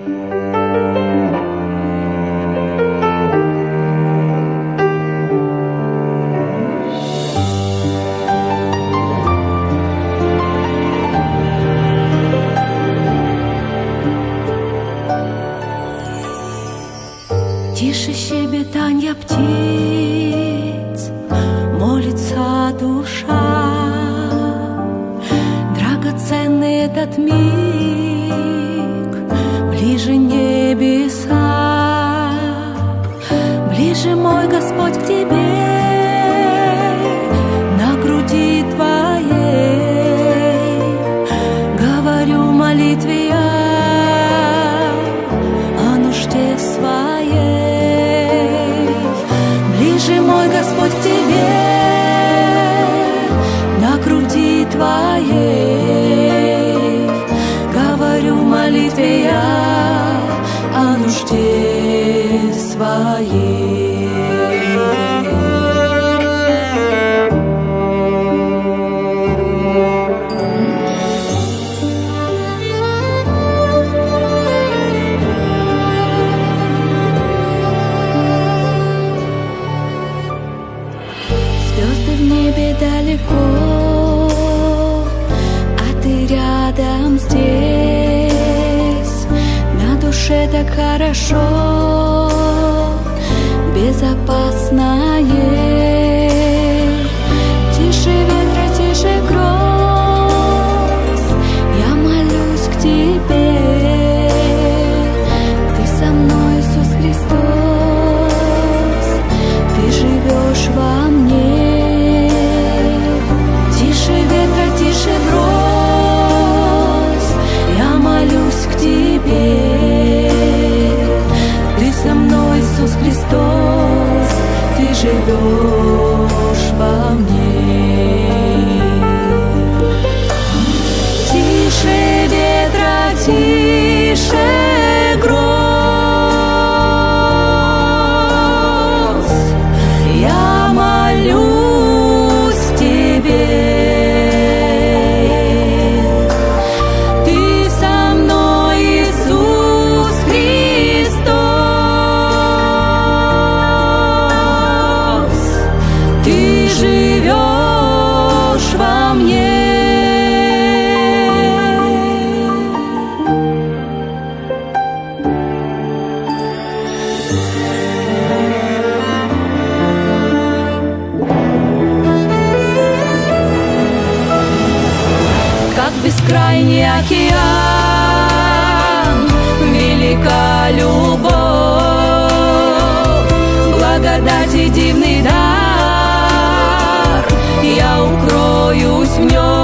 Тише щебетанья птиц, молится душа. Драгоценный этот миг, ближе небеса, ближе мой Господь к тебе, на груди твоей говорю молитве я о нужде своей. Ближе мой Господь к тебе, на груди твоей говорю молитве я о нужде своей. Звезды в небе далеко, а ты рядом здесь. На душе так хорошо, безопасно ей. Тише ветра, тише гроз, я молюсь к тебе. Ты со мной, Иисус Христос, ты живешь во мне. Тише ветра, тише гроз, я молюсь к тебе. Ты со мной, Иисус Христос, ты живешь во мне. Тише ветра, тише гроз, я молюсь тебе. Ты со мной, Иисус Христос, ты живешь во мне. Как бескрайний океан, велика любовь, благодать и дивный дар, я укроюсь в нем.